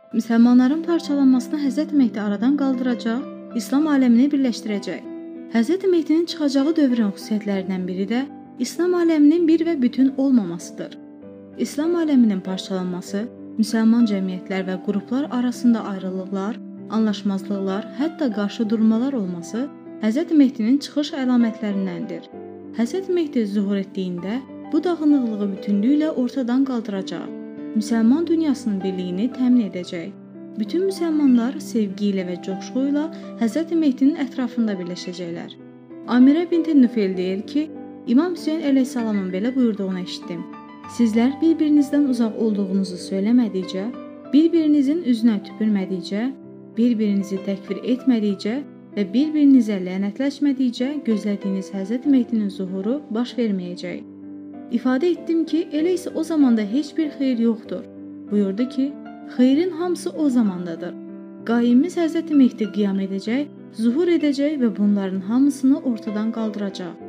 Müsəlmanların parçalanmasını Həzrəti Mehdi aradan qaldıracaq, İslam aləmini birləşdirəcək. Həzrəti Mehdinin çıxacağı dövrün xüsusiyyətlərindən biri də İslam aləminin bir və bütün olmamasıdır. İslam aləminin parçalanması, müsəlman cəmiyyətlər və qruplar arasında ayrılıqlar, anlaşmazlıqlar, hətta qarşıdurmalar olması Həzrəti Mehdinin çıxış əlamətlərindəndir. Həzrəti Mehdi zuhur etdiyində bu dağınıqlığı bütünlüklə ortadan qaldıracaq. Müsəlman dünyasının birliyini təmin edəcək. Bütün müsəlmanlar sevgi ilə və coşqu ilə Həzrəti Mehdinin ətrafında birləşəcəklər. Amirə binti Nüfeyl deyir ki, İmam Hüseyn əleyhissalamın belə buyurduğunu eşitdim. Sizlər bir-birinizdən uzaq olduğunuzu söyləmədikcə, bir-birinizin üzünə tüpürmədikcə, bir-birinizi təkfir etmədikcə və bir-birinizə lənətləşmədikcə gözlədiyiniz Həzrəti Mehdinin zuhuru baş verməyəcək. İfadə etdim ki, elə isə o zamanda heç bir xeyir yoxdur. Buyurdu ki, xeyrin hamısı o zamandadır. Qaimimiz Həzrəti Mehdi qiyam edəcək, zuhur edəcək və bunların hamısını ortadan qaldıracaq.